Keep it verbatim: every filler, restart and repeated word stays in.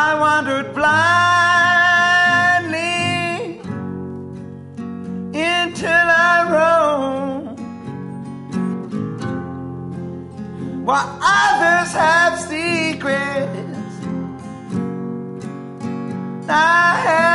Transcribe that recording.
I wandered blindly until I roamed, while others have secrets I have